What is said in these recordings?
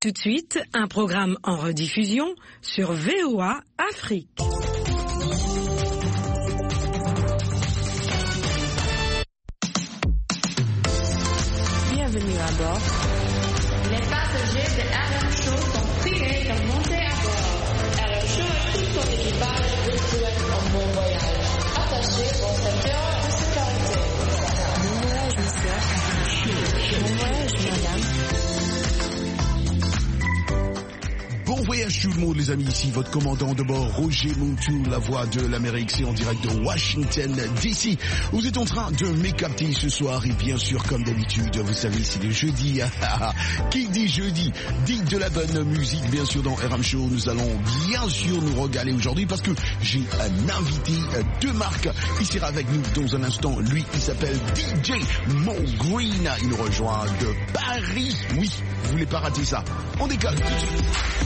Tout de suite, un programme en rediffusion sur VOA Afrique. Bienvenue à bord. Les passagers de RM Show sont priés de monter à bord. RM Show et tout son équipage vous souhaitent un bon voyage. Attachez vos ceintures de sécurité. Bon voyage, monsieur. Bon voyage, madame. Bon voyage tout le monde les amis, ici votre commandant de bord Roger Montou, la voix de l'Amérique, c'est en direct de Washington DC. Vous êtes en train de m'écapter ce soir et bien sûr comme d'habitude, vous savez c'est le jeudi. Qui dit jeudi dit de la bonne musique bien sûr dans RM Show. Nous allons bien sûr nous régaler aujourd'hui parce que j'ai un invité de marque. Il sera avec nous dans un instant. Lui il s'appelle DJ Mo Green. Il nous rejoint de Paris. Oui, vous voulez pas rater ça. On décolle tout de suite.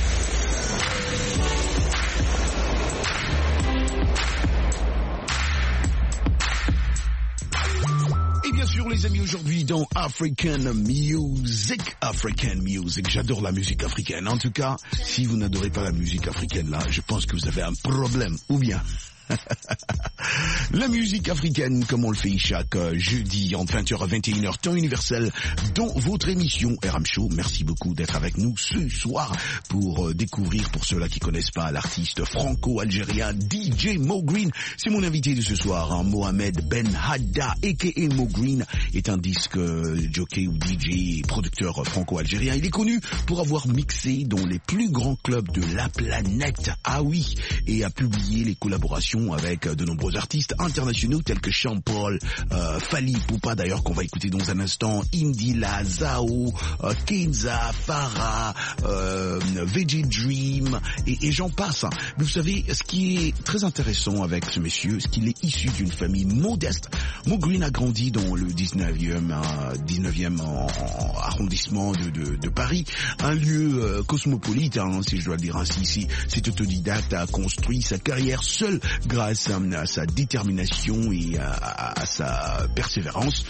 Et bien sûr les amis, aujourd'hui dans African Music, j'adore la musique africaine. En tout cas, si vous n'adorez pas la musique africaine là, je pense que vous avez un problème, ou bien... La musique africaine, comme on le fait chaque jeudi entre 20h à 21h, temps universel, dans votre émission RM Show. Merci beaucoup d'être avec nous ce soir pour découvrir, pour ceux-là qui connaissent pas, l'artiste franco-algérien DJ Mo Green. C'est mon invité de ce soir, hein, Mohamed Ben Hadda, a.k.a. Mo Green, est un disque jockey ou DJ, producteur franco-algérien. Il est connu pour avoir mixé dans les plus grands clubs de la planète. Ah oui, et a publié les collaborations avec de nombreux artistes internationaux tels que Sean Paul, Fally Ipupa d'ailleurs qu'on va écouter dans un instant, Indila, Zao, Kenza, Farah, VJ Dream et j'en passe. Mais vous savez, ce qui est très intéressant avec ce monsieur, c'est qu'il est issu d'une famille modeste. Mo Green a grandi dans le 19e arrondissement de Paris, un lieu cosmopolite, hein, si je dois le dire ainsi. Cet autodidacte a construit sa carrière seul grâce à sa détermination et à sa persévérance.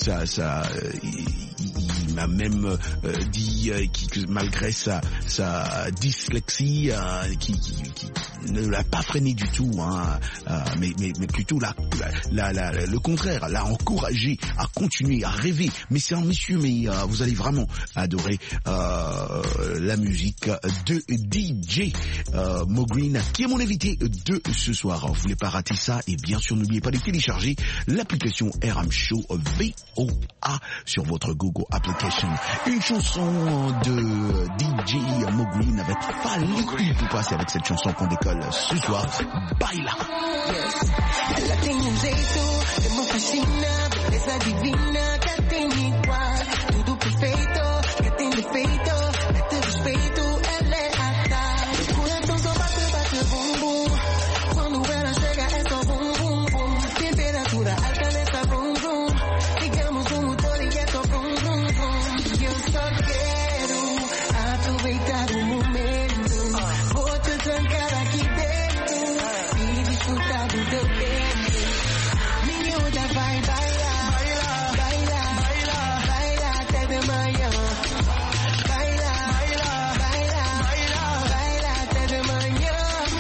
Il m'a même dit que malgré sa dyslexie, qui ne l'a pas freiné du tout, hein, mais plutôt le contraire, l'a encouragé à continuer, à rêver. Mais c'est un monsieur, mais vous allez vraiment adorer la musique de DJ Mo Green, qui est mon invité de ce soir. Vous voulez pas rater ça, et bien sûr n'oubliez pas de télécharger l'application RM Show VOA sur votre Google Application. Une chanson de DJ Mo Green avec Fally Ipupa, c'est avec cette chanson qu'on décolle ce soir. Baila. Ela tem jeito de me fascina, beleza divina, que tem igual, tudo perfeito, que tem defeito, mete respeito, ela é ata. O coração só bate bum bum, quando ela chega é só bum bum bum, temperatura alta nessa bum bum, ligamos o motor e é só bum bum bum. E eu só quero aproveitar o momento, vou te trancar aqui dentro e desfrutar do teu tempo. Miúda vai bailar, baila, baila, baila até de manhã. Baila, baila, baila, baila, baila até de manhã.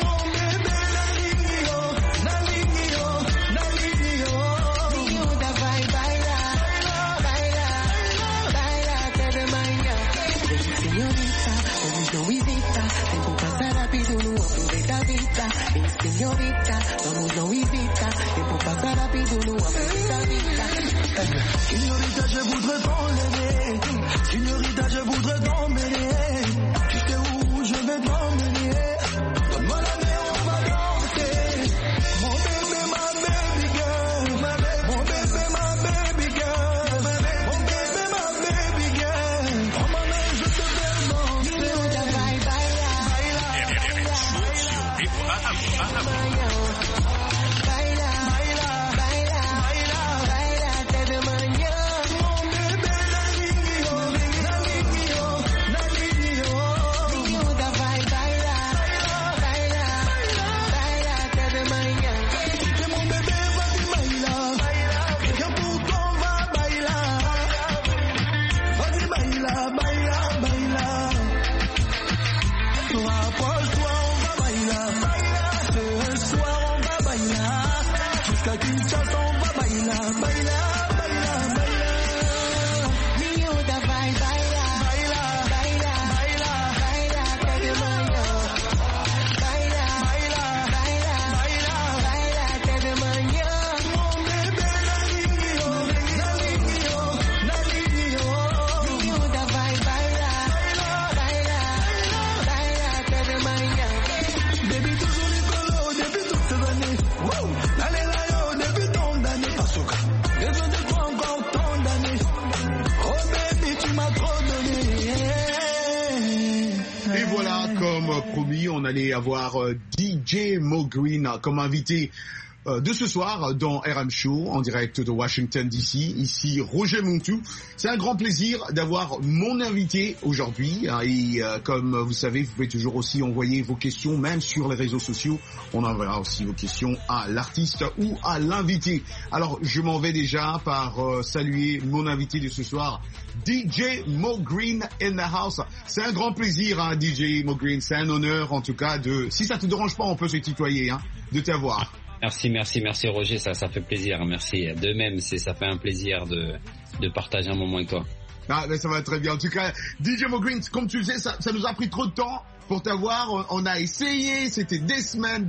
Miúda vai bailar, baila, baila até de manhã. Senhorita, vamos não hesita, tempo passa rápido, não aproveita a vida. Senhorita, vamos não hésita, tempo passa rápido, não aproveita a vida. Signorita, je voudrais t'emmener. Signorita, je voudrais t'emmener. Tu sais où je vais t'emmener. Donne-moi la main, on va danser. Mon bébé, ma baby girl. Mon bébé, ma baby girl. Mon bébé, ma baby girl. Prends ma main, je te fais danser. Miúda vai bailar, baila, baila, baila, baila até de manhã. Mon bébé, la ligne, m'a trop donné. Et voilà, comme promis, on allait avoir DJ Mo Green comme invité de ce soir dans RM Show en direct de Washington DC. Ici Roger Montou. C'est un grand plaisir d'avoir mon invité aujourd'hui et comme vous savez, vous pouvez toujours aussi envoyer vos questions même sur les réseaux sociaux. On enverra aussi vos questions à l'artiste ou à l'invité. Alors je m'en vais déjà par saluer mon invité de ce soir, DJ Mo Green in the house. C'est un grand plaisir, hein, DJ Mo Green. C'est un honneur en tout cas de, si ça te dérange pas, on peut se tutoyer, hein, de t'avoir. Merci Roger, ça fait plaisir, merci. De même, ça fait un plaisir de partager un moment avec toi. Ah, mais ça va très bien. En tout cas, DJ Mo Green, comme tu le sais, ça nous a pris trop de temps pour t'avoir. On a essayé, c'était des semaines.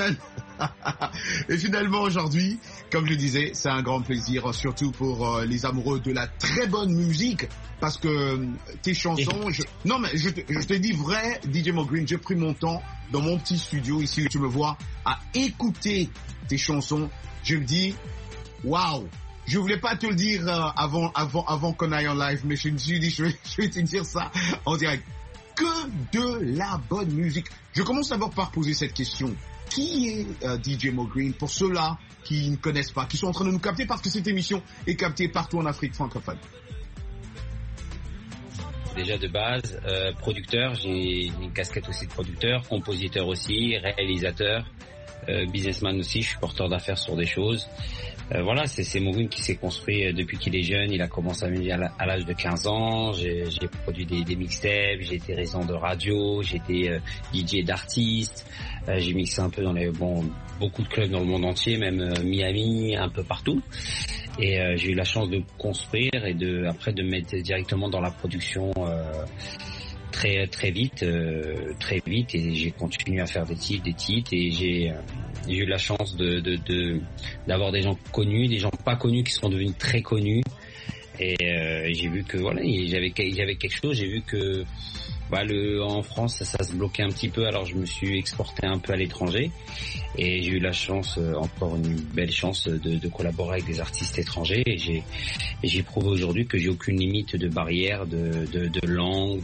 Et finalement, aujourd'hui, comme je le disais, c'est un grand plaisir, surtout pour les amoureux de la très bonne musique, parce que tes chansons... Non, mais je te dis vrai, DJ Mo Green, j'ai pris mon temps dans mon petit studio, ici où tu me vois, à écouter tes chansons. Je me dis, waouh! Je voulais pas te le dire avant qu'on aille en live, mais je me suis dit, je vais te dire ça en direct. Que de la bonne musique. Je commence d'abord par poser cette question. Qui est DJ Mo Green pour ceux-là qui ne connaissent pas, qui sont en train de nous capter parce que cette émission est captée partout en Afrique francophone? Déjà de base, producteur, j'ai une casquette aussi de producteur, compositeur aussi, réalisateur, businessman aussi, je suis porteur d'affaires sur des choses. Voilà, c'est Mo Green qui s'est construit depuis qu'il est jeune. Il a commencé à musique à l'âge de 15 ans. J'ai produit des mixtapes, j'ai été résident de radio, j'ai été DJ d'artistes. J'ai mixé un peu dans beaucoup de clubs dans le monde entier, même Miami, un peu partout. Et j'ai eu la chance de construire et après de me mettre directement dans la production très vite et j'ai continué à faire des titres et j'ai eu la chance d'avoir des gens connus, des gens pas connus qui sont devenus très connus et j'ai vu que voilà, j'avais quelque chose, j'ai vu que en France ça se bloquait un petit peu, alors je me suis exporté un peu à l'étranger et j'ai eu la chance, encore une belle chance de collaborer avec des artistes étrangers et j'ai prouvé aujourd'hui que j'ai aucune limite de barrière, de langue,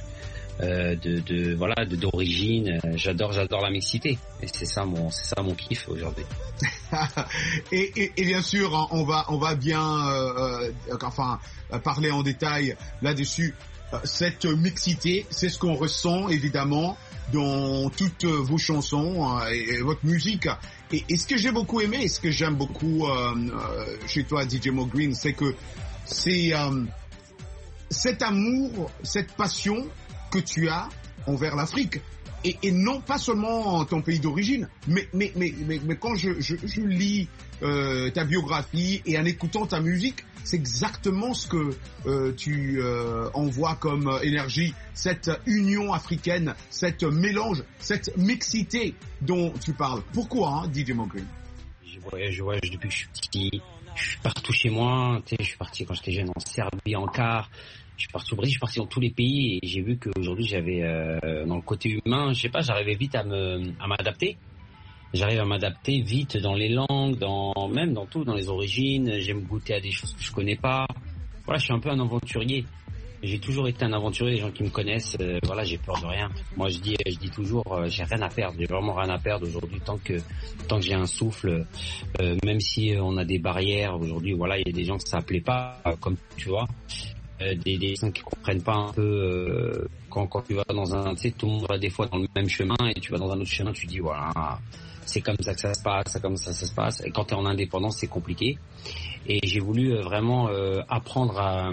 d'origine. J'adore la mixité et c'est ça mon kiff aujourd'hui. et bien sûr on va bien parler en détail là-dessus. Cette mixité, c'est ce qu'on ressent évidemment dans toutes vos chansons et votre musique. Et ce que j'ai beaucoup aimé, et ce que j'aime beaucoup chez toi, DJ Mo Green, c'est que c'est cet amour, cette passion que tu as envers l'Afrique. Et non pas seulement ton pays d'origine, mais quand je lis ta biographie et en écoutant ta musique, c'est exactement ce que tu envoies comme énergie, cette union africaine, cette mélange, cette mixité dont tu parles. Pourquoi, hein, DJ Mo Green? Je voyage depuis que je suis petit, je suis partout chez moi, je suis parti quand j'étais jeune en Serbie, en car. Je suis parti au Brésil, je suis parti dans tous les pays et j'ai vu qu'aujourd'hui j'avais dans le côté humain, je sais pas, j'arrivais vite à m'adapter. J'arrive à m'adapter vite dans les langues, même dans tout, dans les origines. J'aime goûter à des choses que je connais pas. Voilà, je suis un peu un aventurier. J'ai toujours été un aventurier. Les gens qui me connaissent, voilà, j'ai peur de rien. Moi, je dis toujours, j'ai rien à perdre. J'ai vraiment rien à perdre aujourd'hui tant que j'ai un souffle. Même si on a des barrières aujourd'hui, voilà, il y a des gens que ça plaît pas, comme tu vois. Des gens qui comprennent pas un peu quand tu vas dans un, tu sais, tout le monde va des fois dans le même chemin et tu vas dans un autre chemin, tu dis voilà, c'est comme ça que ça se passe, c'est comme ça se passe. Et quand tu es en indépendance, c'est compliqué. Et j'ai voulu vraiment apprendre à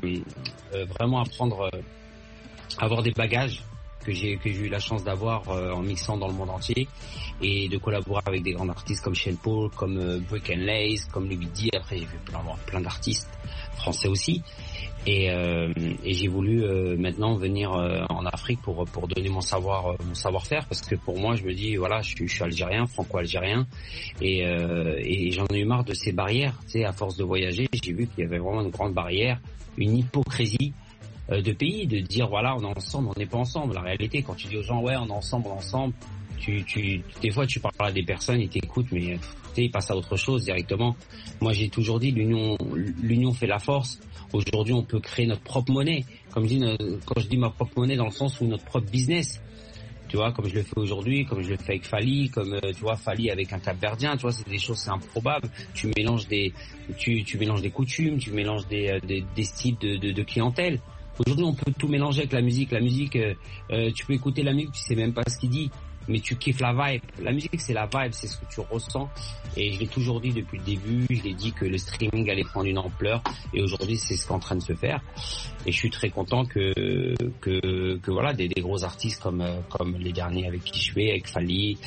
avoir des bagages que j'ai eu la chance d'avoir en mixant dans le monde entier et de collaborer avec des grands artistes comme Sean Paul, comme Brick and Lace, comme Louis D. Après, j'ai vu plein d'artistes français aussi. Et j'ai voulu maintenant venir en Afrique pour donner mon savoir-faire, parce que pour moi je me dis voilà, je suis algérien, franco-algérien et j'en ai eu marre de ces barrières, tu sais, à force de voyager, j'ai vu qu'il y avait vraiment une grande barrière, une hypocrisie de pays, de dire voilà, on est ensemble, on n'est pas ensemble. La réalité, quand tu dis aux gens ouais, on est ensemble, des fois tu parles à des personnes, ils t'écoutent, mais ils passent à autre chose directement. Moi j'ai toujours dit l'union fait la force. Aujourd'hui, on peut créer notre propre monnaie. comme je dis, quand je dis ma propre monnaie, dans le sens où notre propre business. Tu vois, comme je le fais aujourd'hui, comme je le fais avec Fally, comme tu vois Fally avec un Cap-Verdien, tu vois, c'est des choses, c'est improbable. Tu mélanges des coutumes, tu mélanges des styles de clientèle. Aujourd'hui, on peut tout mélanger avec la musique. La musique, tu peux écouter la musique, tu sais même pas ce qu'il dit, mais tu kiffes la vibe. La musique, c'est la vibe, c'est ce que tu ressens. Et je l'ai toujours dit depuis le début, je l'ai dit que le streaming allait prendre une ampleur. Et aujourd'hui, c'est ce qui est en train de se faire. Et je suis très content que voilà, des gros artistes comme les derniers avec qui je vais, avec Fally,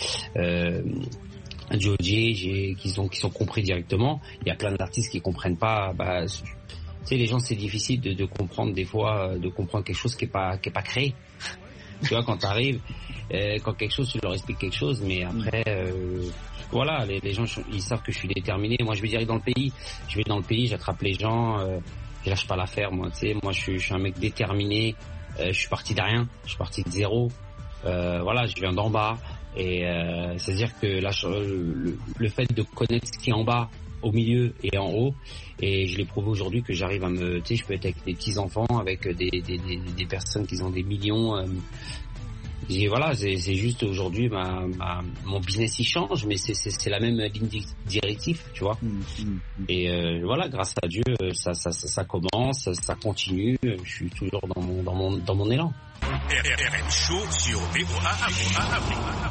Joji, qui sont compris directement. Il y a plein d'artistes qui comprennent pas, tu sais, les gens, c'est difficile de comprendre des fois, de comprendre quelque chose qui est pas créé. Tu vois, quand t'arrives, quand quelque chose, tu leur expliques quelque chose, mais après, voilà, les gens, ils savent que je suis déterminé. Moi, je vais dire dans le pays, j'attrape les gens, je lâche pas l'affaire, moi, tu sais. Moi, je suis un mec déterminé. Je suis parti de rien, je suis parti de zéro. Voilà, je viens d'en bas, et c'est-à-dire que le fait de connaître ce qui est en bas, au milieu et en haut, et je l'ai prouvé aujourd'hui que j'arrive à tu sais, je peux être avec des petits enfants, avec des personnes qui ont des millions. Voilà, c'est juste aujourd'hui mon business il change, mais c'est la même ligne directive, tu vois. Et voilà, grâce à Dieu, ça commence, ça continue. Je suis toujours dans mon élan. RM Show sur VOA Afrique.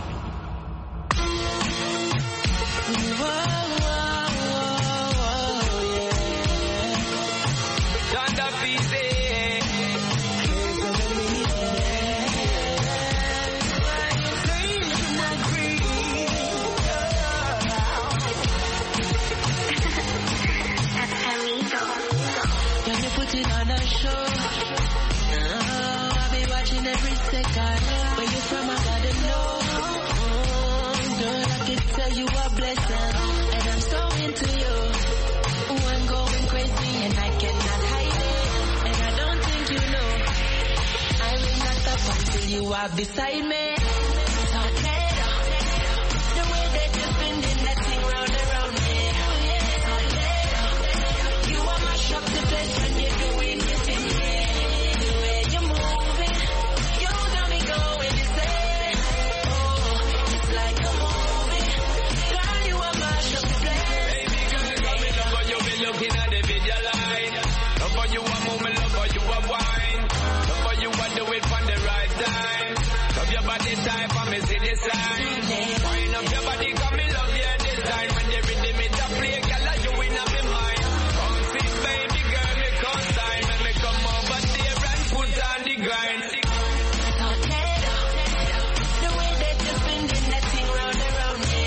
You are beside me. Tornado. The way that you're spinning that thing round and round me. Tornado. You are my shop the place when you're doing your thing. The way you're moving, you got me going insane. Oh, it's like a movie. Girl, you are my shop the place. Baby girl, got me love how you be looking at the video line. Love how you are moving, love how you are wine. Love how you are doing from the right time. Love your body type and me see the sign. Wind up your body, cause me love your design. When the rhythm is a play, girl, you in my mind. Come sit, baby girl, me consign. When me come over there and put on the grind. Tornado, the way that you're spinning that thing round and round me.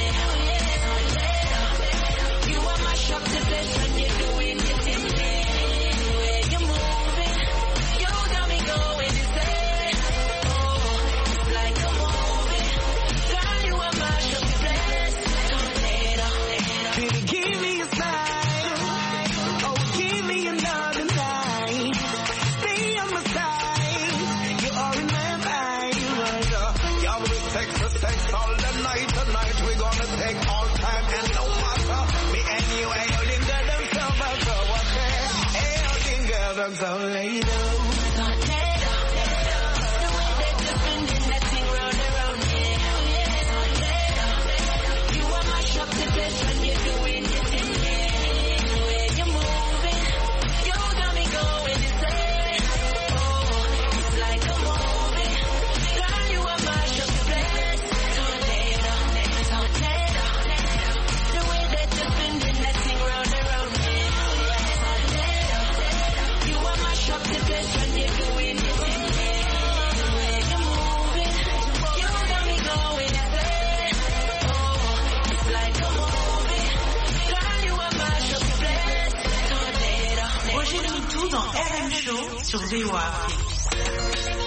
Tornado, you are my shop the place when you're doing your thing. The way you're moving, you got me going insane. Like a movie, girl, you are my shop the place. Tornado, baby, give me a sign. Oh, give me another night. Stay on my side. You are in my mind. Yeah, we sex for sex all the night. Tonight we're gonna take all time and no matter. Me and you ain't holding girl themselves as so what they ain't holding girl themselves later. Tornado, the way that you're spinning that thing round and round me. Tornado, you are my shop the place when you're doing your thing. The way you're moving, you got me going insane. Oh, it's like a movie. Girl, you are my shop the place. Tornado, the way that you're spinning that thing round and round me. Tornado, you are my shop the place when you're doing your thing. The way you're moving, you got me going insane. Oh, it's like a movie. Girl, you are my shop the place. Tornado. Roger Toutou dans RM Show sur VOA Afrique.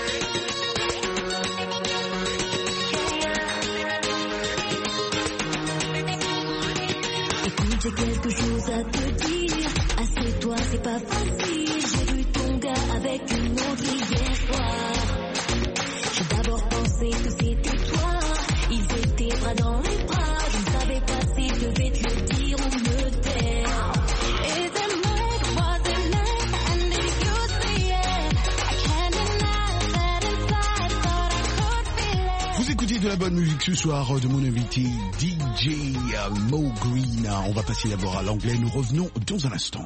Écoute, j'ai quelque chose à te dire. Assieds-toi, c'est pas facile. J'ai vu ton gars avec une autre hier soir. J'ai d'abord pensé que c'était toi. Ils étaient bras dans les bras. Je ne savais pas si je devais te le dire ou me taire. Et the night was a night, and if you say yeah, de la bonne musique ce soir de mon invité DJ Mo Green. On va passer d'abord à l'anglais, nous revenons dans un instant.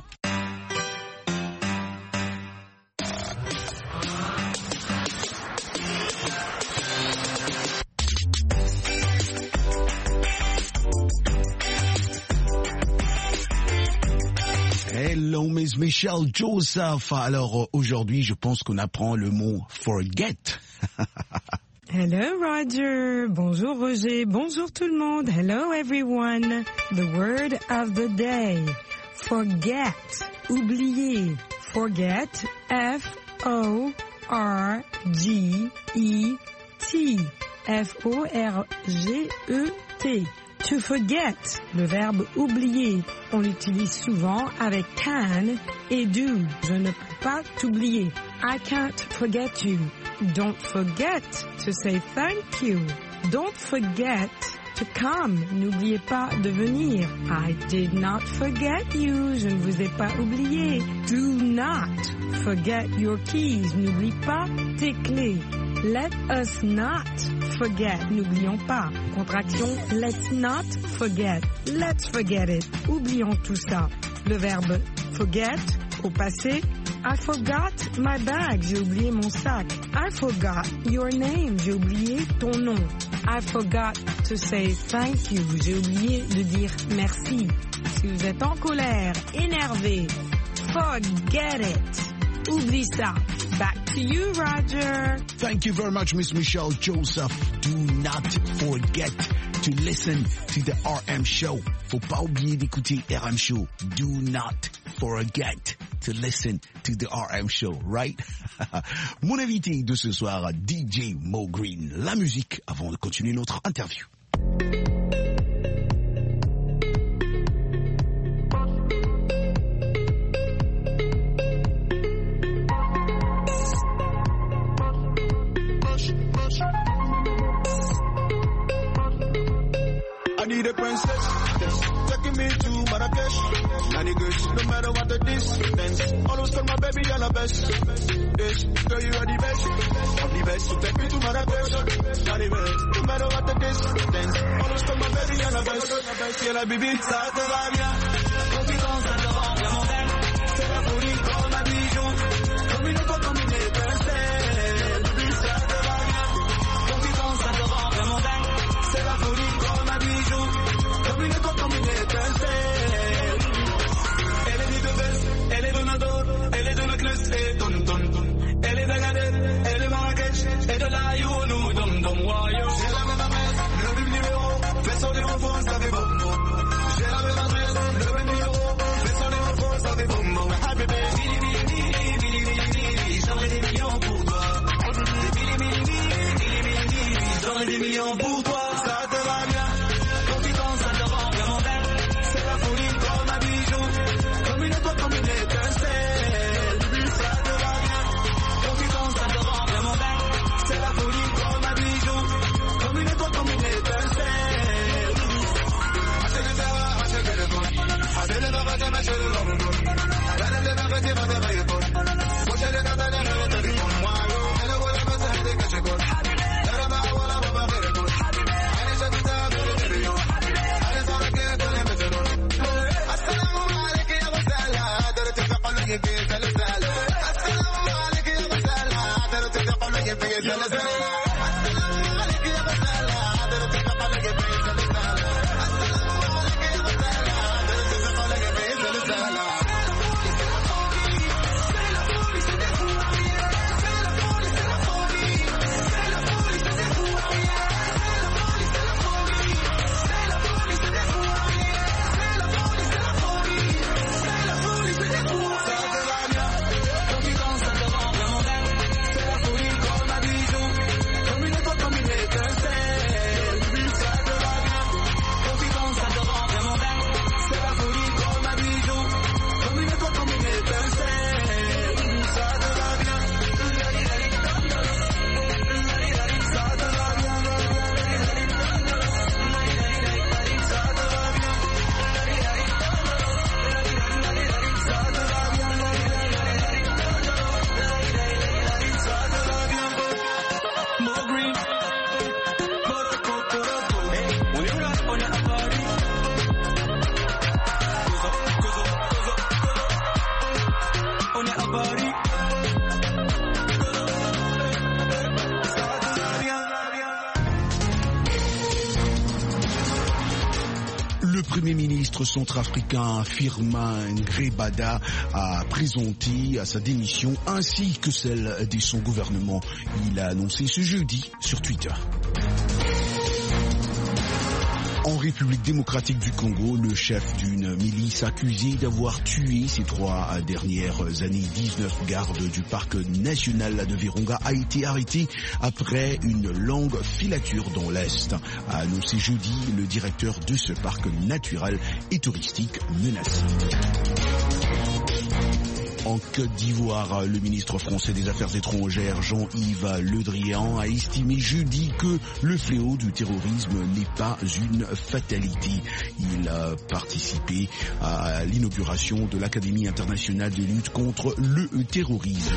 Hello, Miss Michelle Joseph. Alors aujourd'hui, je pense qu'on apprend le mot forget. Hello Roger, bonjour Roger, bonjour tout le monde. Hello everyone. The word of the day. Forget, oublier. Forget, F-O-R-G-E-T. F-O-R-G-E-T. To forget, le verbe oublier. On l'utilise souvent avec can et do. Je ne peux pas t'oublier. I can't forget you. Don't forget to say thank you. Don't forget to come. N'oubliez pas de venir. I did not forget you. Je ne vous ai pas oublié. Do not forget your keys. N'oublie pas tes clés. Let us not forget. N'oublions pas. Contraction, let's not forget. Let's forget it. Oublions tout ça. Le verbe forget, au passé, I forgot my bag. J'ai oublié mon sac. I forgot your name. J'ai oublié ton nom. I forgot to say thank you. J'ai oublié de dire merci. Si vous êtes en colère, énervé, forget it. Oublie ça. Back to you, Roger. Thank you very much, Miss Michelle Joseph. Do not forget to listen to the RM Show. Faut pas oublier d'écouter RM Show. Do not forget to listen to the RM Show, right? Mon invité de ce soir, DJ Mo Green. La musique avant de continuer notre interview. I need a princess, taking me to Marrakesh. Nanny girls, no matter what the distance, always call my baby you're the best. Yes, girl you are the best, I'm the best. So take me to Marrakesh, Nanny girls, no matter what the distance, always call my baby you're the best. Yeah la baby, ça te va bien, confiance ça te rend vraiment belle. C'est la folie comme un bijou, comme une fois comme une étincelle. Baby ça te va bien, confiance ça te rend vraiment belle. C'est la folie comme un bijou, comme une étoile, comme une étincelle. Elle est de Bess, elle est de Nador, elle est de Necklace et Don Don Don. Elle est d'Agadir, elle est Marrakech, et de la Younou, Dom Dom Wayo. J'ai la même adresse, le même numéro, fais son enfant, ça fait bon bon. J'ai la même adresse, le même numéro, fais son enfant, ça fait bon bon. Ah bébé, bili bili bili bili bili bili, j'aurai des millions pour toi. Bili bili bili bili bili bili, j'aurai des millions pour toi. Premier ministre centrafricain Firmin Ngrebada a présenté sa démission ainsi que celle de son gouvernement. Il a annoncé ce jeudi sur Twitter. En République démocratique du Congo, le chef d'une milice accusé d'avoir tué ces 3 dernières années 19 gardes du parc national de Virunga a été arrêté après une longue filature dans l'Est, a annoncé jeudi le directeur de ce parc naturel et touristique menacé. En Côte d'Ivoire, le ministre français des Affaires étrangères Jean-Yves Le Drian a estimé jeudi que le fléau du terrorisme n'est pas une fatalité. Il a participé à l'inauguration de l'Académie internationale de lutte contre le terrorisme.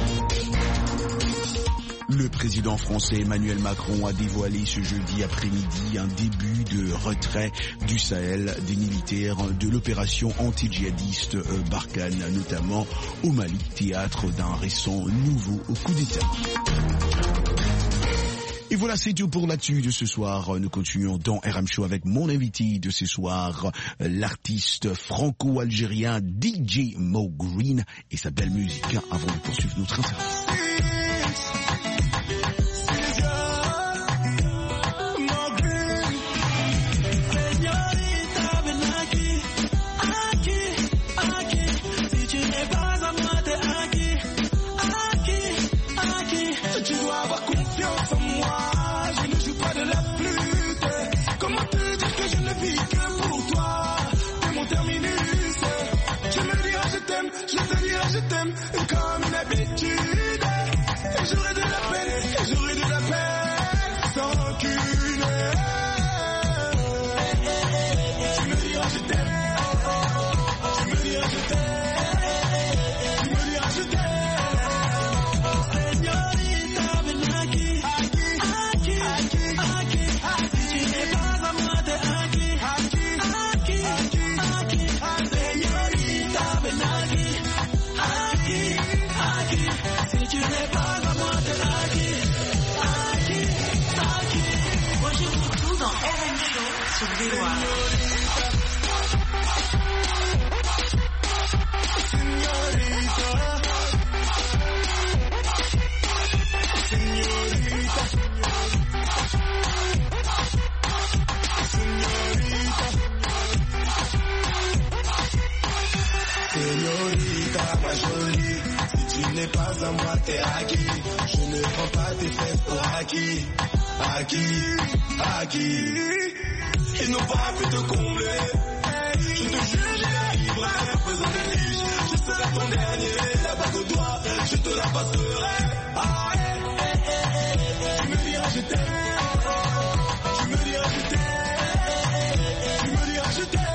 Le président français Emmanuel Macron a dévoilé ce jeudi après-midi un début de retrait du Sahel des militaires de l'opération anti-djihadiste Barkhane, notamment au Mali, théâtre d'un récent nouveau coup d'État. Et voilà, c'est tout pour l'actu de ce soir. Nous continuons dans RM Show avec mon invité de ce soir, l'artiste franco-algérien DJ Mo Green et sa belle musique, avant de poursuivre notre interview. Je t'aime comme une habitude. Et j'aurai de la peine sans rancune. Tu me diras je t'aime. Tu me diras je t'aime. Tu me diras je t'aime. Señorita, ven aquí. Aquí. Si tu n'es pas à moi, t'es aquí. Señorita, ven aquí. Si tu n'es pas à moi, t'es aquí. Moi j'écoute tout dans RM Show sur VOA. Señorita, ma jolie, si tu n'es pas à moi, t'es acquis. Je ne prends pas tes fesses pour acquis. Ils n'ont pas pu te combler. Je te jure, j'ai la libre, pas besoin de tige. Je serai ton dernier, la bague au doigt, je te la passerai. Tu me diras je t'aime. Tu me diras je t'aime. Tu me diras je t'aime.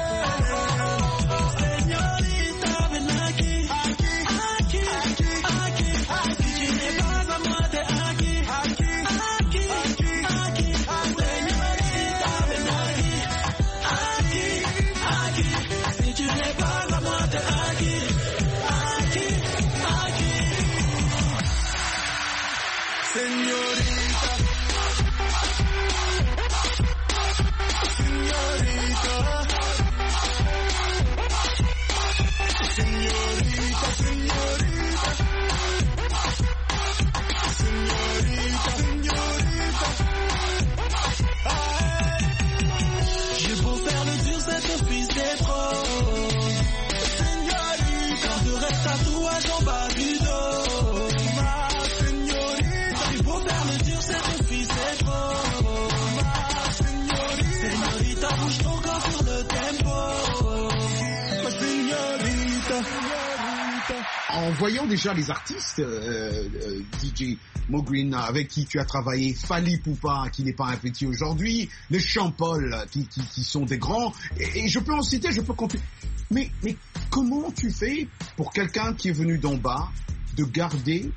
En voyant déjà les artistes, DJ Mo Green, avec qui tu as travaillé, Fally Ipupa, qui n'est pas un petit aujourd'hui, les Champol, qui sont des grands, et je peux en citer, je peux compter. Mais comment tu fais pour quelqu'un qui est venu d'en bas de garder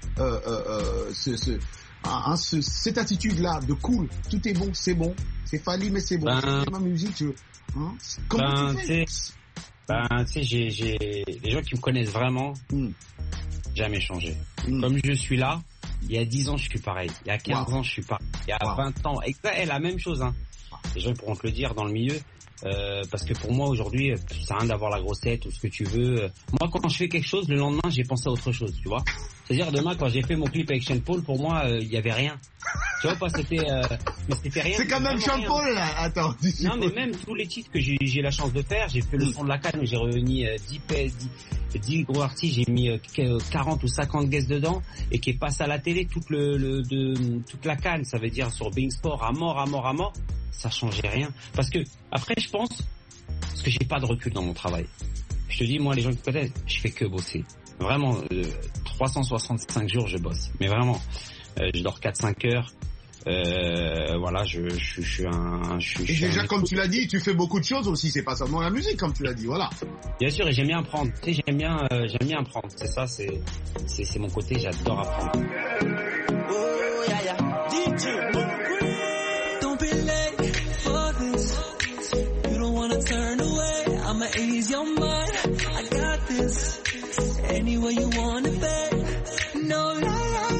cette attitude-là de cool, tout est bon, c'est Fally mais c'est bon, c'est ma musique, comment tu fais? Tu sais, j'ai les gens qui me connaissent vraiment, jamais changé. Comme je suis là, il y a 10 ans, je suis pareil. Il y a 15 ans, je suis pareil. Il y a 20 ans, et la même chose, hein. Les gens pourront te le dire dans le milieu. Parce que pour moi aujourd'hui, ça sert à rien d'avoir la grosse tête ou ce que tu veux. Moi, quand je fais quelque chose, le lendemain, j'ai pensé à autre chose, tu vois. C'est-à-dire demain, quand j'ai fait mon clip avec Sean Paul, pour moi, il y avait rien. Tu vois pas, c'était mais c'était rien. C'est quand même Sean Paul là. Attends. Non, mais même tous les titres que j'ai la chance de faire, j'ai fait le son de la Cannes où j'ai réuni 10 gros artistes, j'ai mis 40 ou 50 guests dedans et qui est passé à la télé toute la Cannes, ça veut dire sur Bein Sport à mort, ça changeait rien. Parce que après je pense parce que j'ai pas de recul dans mon travail. Je te dis, moi les gens qui me connaissent, je fais que bosser. Vraiment 365 jours je bosse. Mais vraiment je dors 4-5 heures. Voilà, je suis et déjà, comme tu l'as dit, tu fais beaucoup de choses aussi, c'est pas seulement la musique, comme tu l'as dit, voilà. Bien sûr, et j'aime bien apprendre, tu sais, j'aime bien apprendre, c'est ça, c'est mon côté, j'adore apprendre. Oh, yeah, yeah. DJ Don't be late for this. You don't wanna turn away. I'ma ease your mind. I got this. Anywhere you wanna be. No lie.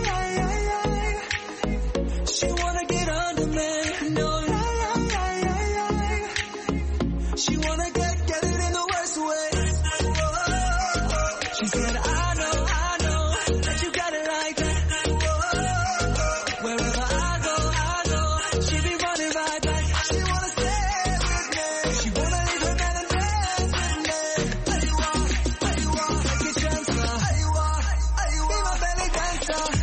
She wanna get under me. No lie. She wanna get it in the worst way. Oh, she said I know that you got it like that. Oh, wherever I go, she be running right back. She wanna stay with me. She wanna leave her man and dance with me. Aywa, take a chance now. Aywa, be my belly dancer.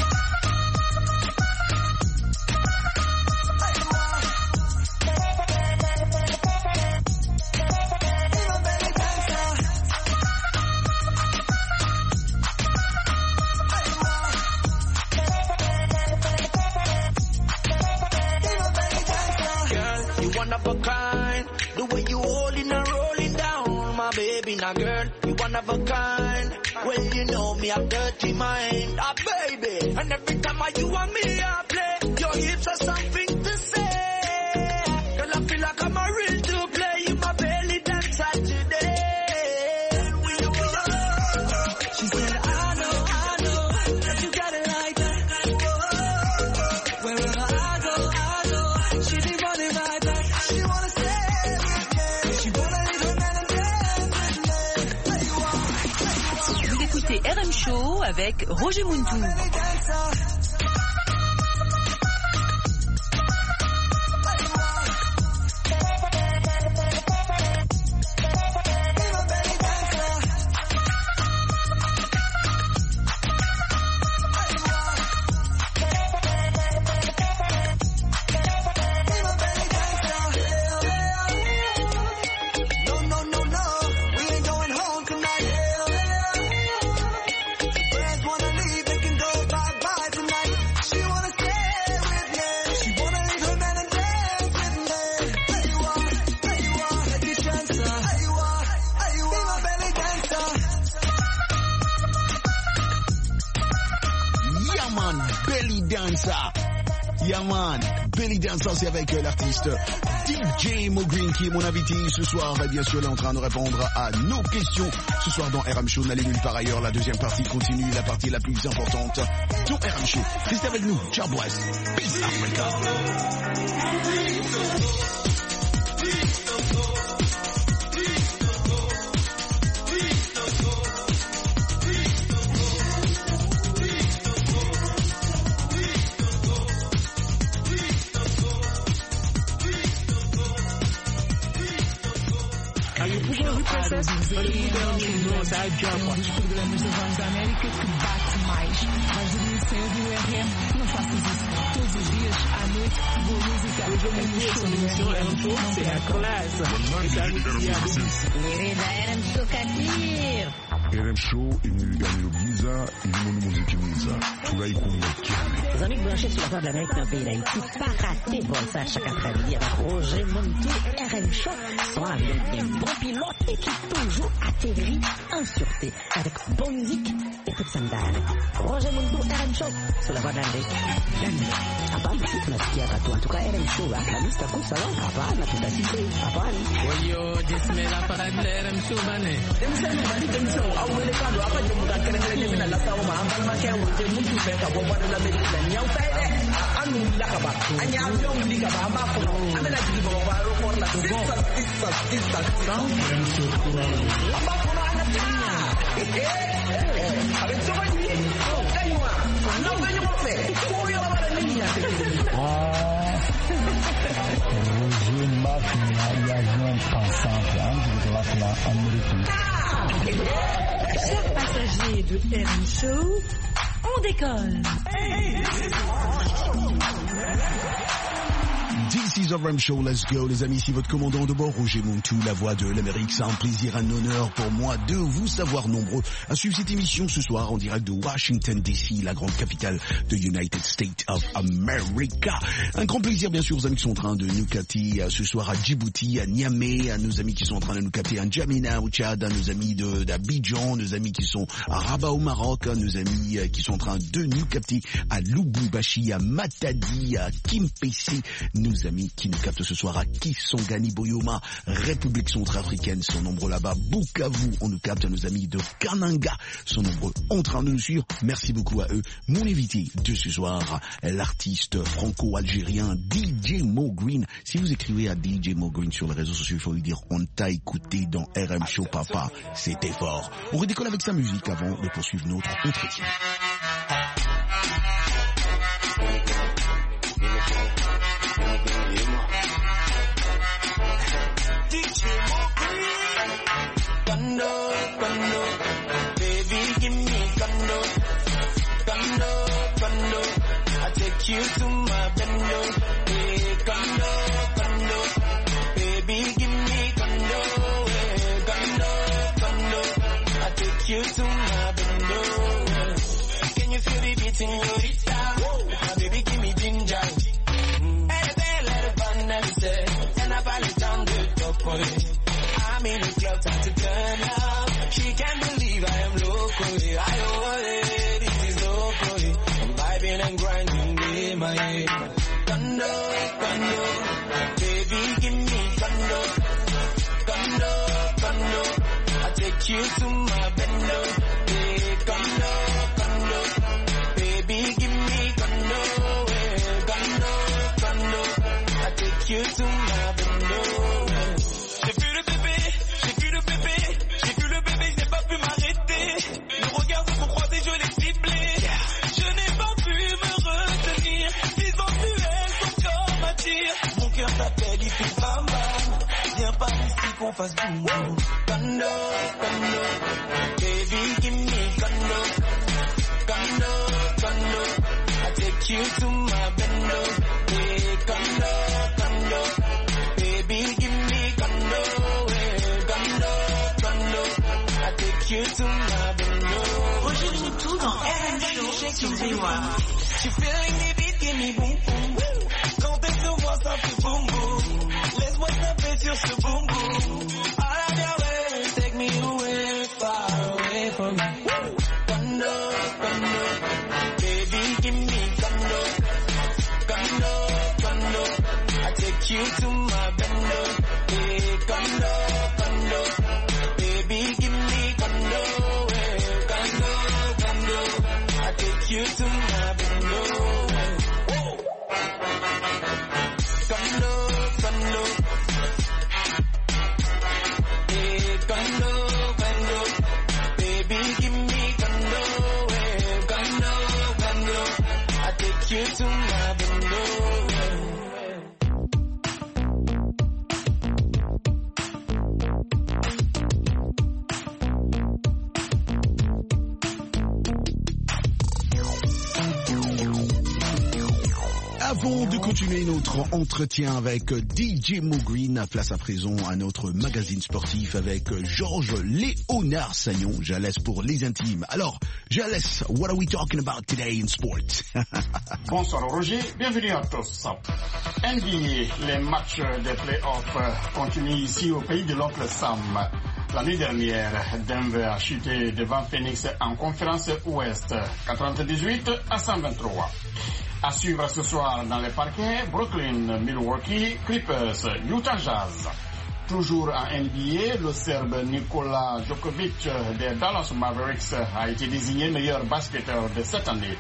One of a kind, the way you holding and rolling down, my baby, now girl, you one of a kind. Well, you know me, a dirty mind, baby, and every time you and me, I play, your hips are something to say. Girl, I feel like I'm a real to play, you my belly dancer today. She said, I know that you got it like that. Wherever I go, she be running right back. She wanna stay with me. She wanna leave her man and dance with me. Vous écoutez RM Show avec Roger Muntou. Yaman, Belly Dancer, c'est avec l'artiste DJ Mo Green qui est mon invité ce soir. Et bien sûr, il est en train de répondre à nos questions ce soir dans RM Show. N'allez nulle part ailleurs. La deuxième partie continue, la partie la plus importante dans RM Show. Restez avec nous. Ciao, boys. Peace, Africa. Os programas da Voz da América que bate mais. Vais dormir cedo no RM, não faças isso. Todos os dias, à noite, boa música. C'est la classe. RM Show imilingana bwiza irimo n'umuziki mwiza turayikunda. Les amis branchés sur la Voix de l'Amérique dans le pays d'Haïti, pas raté pour ça chaque après-midi avec Roger Muntou. RM Show sont avec un bon pilote et qui toujours atterrit en sûreté avec bonne musique et toute sandale. Roger Muntou, RM Show sur la Voix de l'Amérique. Hapana, si tunasikia katu. En tout cas, RM Show, la lista kusa wao, hapana, tutasisi, hapana. Oyo, jismela para RM Show bane. Awele kando, apa jemu kan kere-kere ni mina lasa uma, ambal makia wote, muntu feka, boba de la medicine. Chers passagers de RM Show, on décolle. This is RM Show, let's go les amis, ici votre commandant de bord, Roger Montou, la voix de l'Amérique. C'est un plaisir, un honneur pour moi de vous savoir nombreux à suivre cette émission ce soir en direct de Washington DC, la grande capitale de United States of America. Un grand plaisir bien sûr aux amis qui sont en train de nous capter ce soir à Djibouti, à Niamey, à nos amis qui sont en train de nous capter à N'Djamena au Tchad, à nos amis d'Abidjan, nos amis qui sont à Rabat au Maroc, à nos amis qui sont en train de nous capter à Lubumbashi, à Matadi, à Kimpese, nos amis qui nous captent ce soir à Kisangani, Boyoma, République centrafricaine, sont nombreux là-bas. Bukavu, on nous capte à nos amis de Kananga, sont nombreux en train de nous suivre. Merci beaucoup à eux. Mon invité de ce soir, l'artiste franco-algérien DJ Mo Green. Si vous écrivez à DJ Mo Green sur les réseaux sociaux, il faut lui dire on t'a écouté dans RM Show Papa, c'était fort. On redécolle avec sa musique avant de poursuivre notre entretien. You to my bendo, hey, condo, baby, give me condo, hey, condo, I take you to my bendo. Can you feel the beat in your guitar? My baby, give me ginger. Hey, let it burn and say, and I buy it down the top of it. I'm in the club, time to turn up. She can't believe I am local, I owe it, this is local. I'm vibing and grinding. My condo, baby, give me condo, I take you to my bendo, hey, condo, baby, give me condo, hey, condo, I take you to my bendo. J'ai vu le bébé, je n'ai pas pu m'arrêter. Le regard se sont croisés, je l'ai ciblé. Je n'ai pas pu me retenir. Visuel, son corps m'attire. Mon cœur t'appelle, il fait bam bam. Viens par ici qu'on fasse boum boum. Condo, baby, give me condo, I take you to my bendo, hey, condo, baby, give me condo, hey, condo, I take you to my bendo. Roger Montou dans RM Show sur VOA. She feeling the beat, give me boom boom. Quand elle se voit, ça fait boum boom. Laisse-moi taper sur ce boum boom. All of your ways, take me away, far away from me. Condo, baby, give me condo, I take you to my bendo, hey, condo, baby, give me condo, hey, condo, I take you to my bendo. Condo, hey, condo, baby, give me condo, hey, condo, I take you to my bendo. Avant de continuer notre entretien avec DJ Mo Green, place à présent à notre magazine sportif avec Georges Léonard Sagnon, Jalès pour les intimes. Alors, Jalès, what are we talking about today in sports? Bonsoir Roger, bienvenue à tous. NBA, les matchs des playoffs continuent ici au pays de l'oncle Sam. La nuit dernière, Denver a chuté devant Phoenix en conférence Ouest, 98 à 123. À suivre ce soir dans les parquets, Brooklyn, Milwaukee, Clippers, Utah Jazz. Toujours en NBA, le Serbe Nikola Djokovic des Dallas Mavericks a été désigné meilleur basketteur de cette année.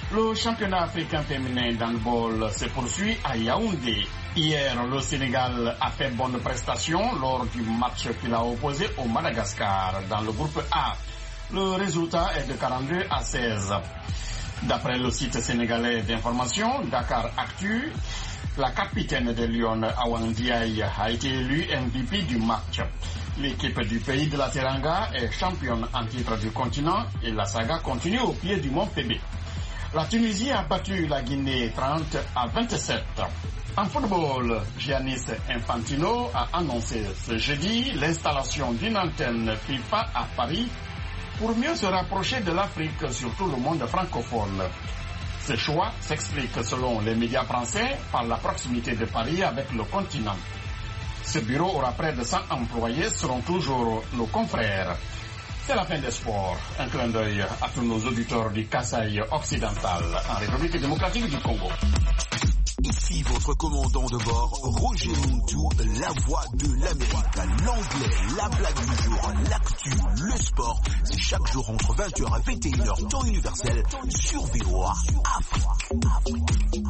Le championnat africain féminin d'handball se poursuit à Yaoundé. Hier, le Sénégal a fait bonne prestation lors du match qu'il a opposé au Madagascar dans le groupe A. Le résultat est de 42-16. D'après le site sénégalais d'information Dakar Actu, la capitaine de Lyon, Awan Ndiaye, a été élue MVP du match. L'équipe du pays de la Teranga est championne en titre du continent et la saga continue au pied du Mont Pébé. La Tunisie a battu la Guinée 30-27. En football, Giannis Infantino a annoncé ce jeudi l'installation d'une antenne FIFA à Paris pour mieux se rapprocher de l'Afrique, surtout le monde francophone. Ce choix s'explique selon les médias français par la proximité de Paris avec le continent. Ce bureau aura près de 100 employés, seront toujours nos confrères. C'est la fin des sports. Un clin d'œil à tous nos auditeurs du Kasaï occidental en République démocratique du Congo. Ici votre commandant de bord, Roger Muntu, la voix de l'Amérique, l'anglais, la blague du jour, l'actu, le sport. C'est chaque jour entre 20h et 21h, temps universel, sur VOA Afrique.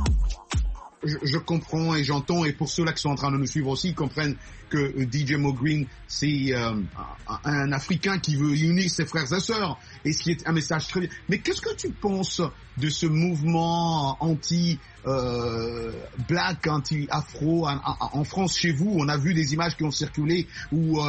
Je comprends et j'entends, et pour ceux-là qui sont en train de nous suivre aussi, comprennent que DJ Mo Green, c'est un Africain qui veut unir ses frères et sœurs, et ce qui est un message très bien. Mais qu'est-ce que tu penses de ce mouvement anti-black, anti-afro en France, chez vous? On a vu des images qui ont circulé où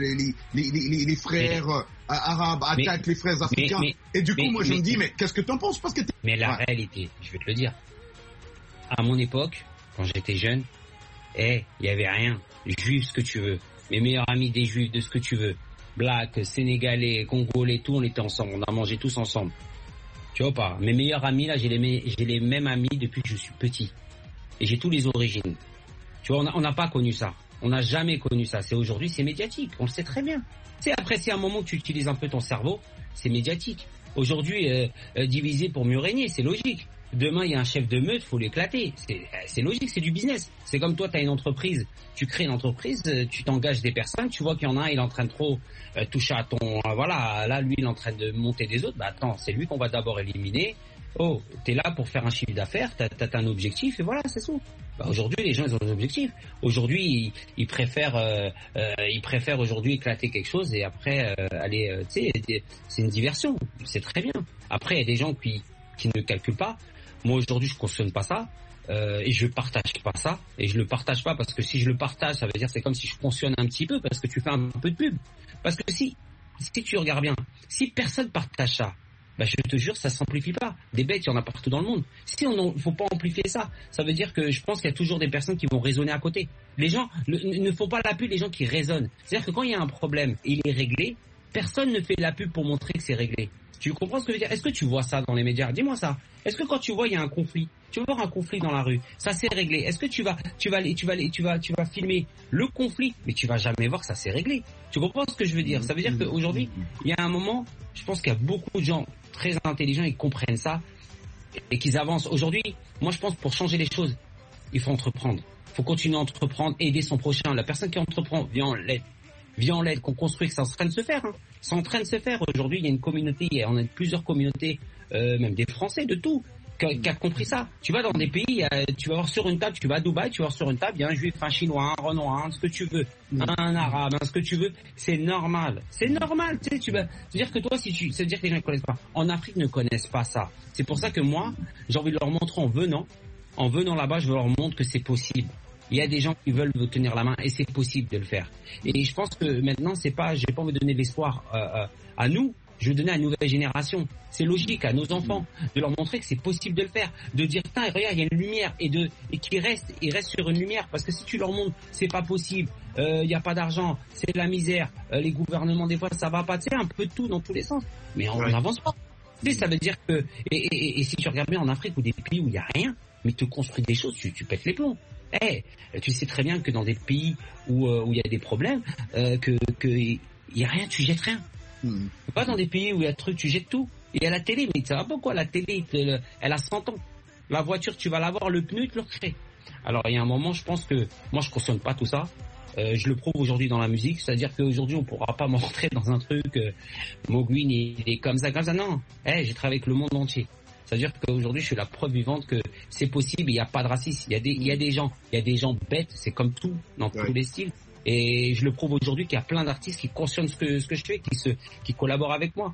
les frères arabes attaquent les frères africains. Et du coup, moi je me dis, mais qu'est-ce que tu en penses? Mais la réalité, je vais te le dire. À mon époque, quand j'étais jeune, il y avait rien. Juifs, ce que tu veux. Mes meilleurs amis des juifs, de ce que tu veux. Black, sénégalais, congolais, tout, on était ensemble. On a mangé tous ensemble. Tu vois pas? Mes meilleurs amis, là, j'ai les mêmes amis depuis que je suis petit. Et j'ai tous les origines. Tu vois, on n'a pas connu ça. On n'a jamais connu ça. C'est aujourd'hui, c'est médiatique. On le sait très bien. Tu sais, après, c'est un moment où tu utilises un peu ton cerveau, c'est médiatique. Aujourd'hui, diviser pour mieux régner, c'est logique. Demain, il y a un chef de meute, faut l'éclater. C'est logique, c'est du business. C'est comme toi, tu as une entreprise, tu crées une entreprise, tu t'engages des personnes, tu vois qu'il y en a un, il est en train de trop toucher à ton... voilà, là, lui, il est en train de monter des autres. Bah attends, c'est lui qu'on va d'abord éliminer. Oh, t'es là pour faire un chiffre d'affaires, t'as un objectif, et voilà, c'est tout. Bah, aujourd'hui, les gens, ils ont des objectifs. Aujourd'hui, ils préfèrent aujourd'hui éclater quelque chose et après aller... tu sais, c'est une diversion, c'est très bien. Après, il y a des gens qui ne calculent pas. Moi aujourd'hui je cautionne pas ça et je partage pas ça et je le partage pas parce que si je le partage ça veut dire c'est comme si je cautionne un petit peu parce que tu fais un peu de pub. Parce que si tu regardes bien, si personne partage ça, bah je te jure ça s'amplifie pas. Des bêtes il y en a partout dans le monde. Si faut pas amplifier ça, ça veut dire que je pense qu'il y a toujours des personnes qui vont raisonner à côté. Les gens ne font pas la pub, les gens qui raisonnent. C'est-à-dire que quand il y a un problème et il est réglé, personne ne fait la pub pour montrer que c'est réglé. Tu comprends ce que je veux dire? Est-ce que tu vois ça dans les médias? Dis-moi ça. Est-ce que quand tu vois il y a un conflit, tu vas voir un conflit dans la rue, ça s'est réglé. Est-ce que tu vas filmer le conflit, mais tu vas jamais voir que ça s'est réglé. Tu comprends ce que je veux dire? Ça veut dire qu'aujourd'hui, il y a un moment, je pense qu'il y a beaucoup de gens très intelligents qui comprennent ça et qu'ils avancent. Aujourd'hui, moi je pense pour changer les choses, il faut entreprendre. Il faut continuer à entreprendre, aider son prochain. La personne qui entreprend, viens en l'aide, qu'on construit, que ça est en train de se faire. C'est en train de se faire. Aujourd'hui, il y a une communauté, on a plusieurs communautés, même des Français, de tout, qui a compris ça. Tu vas dans des pays, tu vas voir sur une table, tu vas à Dubaï, tu vas voir sur une table, il y a un juif, un chinois, un renoir, ce que tu veux, un arabe, ce que tu veux. C'est normal. C'est normal. Tu sais, c'est-à-dire que toi, c'est-à-dire que les gens ne connaissent pas. En Afrique, ne connaissent pas ça. C'est pour ça que moi, j'ai envie de leur montrer en venant là-bas, je veux leur montrer que c'est possible. Il y a des gens qui veulent vous tenir la main et c'est possible de le faire. Et je pense que maintenant, j'ai pas envie de donner l'espoir à nous, je veux donner à la nouvelle génération. C'est logique, à nos enfants, de leur montrer que c'est possible de le faire. De dire, tiens, regarde, il y a une lumière et qu'ils restent sur une lumière. Parce que si tu leur montres, c'est pas possible, il n'y a pas d'argent, c'est de la misère, les gouvernements, des fois, ça va pas, tu sais, un peu de tout dans tous les sens. Mais on n'avance pas. Tu sais, ça veut dire que, et si tu regardes bien en Afrique ou des pays où il n'y a rien, mais tu construis des choses, tu pètes les plombs. Tu sais très bien que dans des pays où il y a des problèmes, que il y a rien, tu jettes rien. Pas dans des pays où il y a des trucs, tu jettes tout. Et à la télé, mais ça va pas quoi, la télé, elle a 100 ans. La voiture, tu vas l'avoir, le pneu, tu le recrées. Alors il y a un moment, je pense que moi je cautionne pas tout ça. Je le prouve aujourd'hui dans la musique, c'est-à-dire qu'aujourd'hui on pourra pas m'entrer dans un truc Mo Green il est comme ça. Non. J'ai travaillé avec le monde entier. C'est-à-dire qu'aujourd'hui, je suis la preuve vivante que c'est possible, il n'y a pas de racisme. Il y a des gens bêtes, c'est comme tout, dans tous les styles. Et je le prouve aujourd'hui qu'il y a plein d'artistes qui cautionnent ce que je fais, qui collaborent avec moi.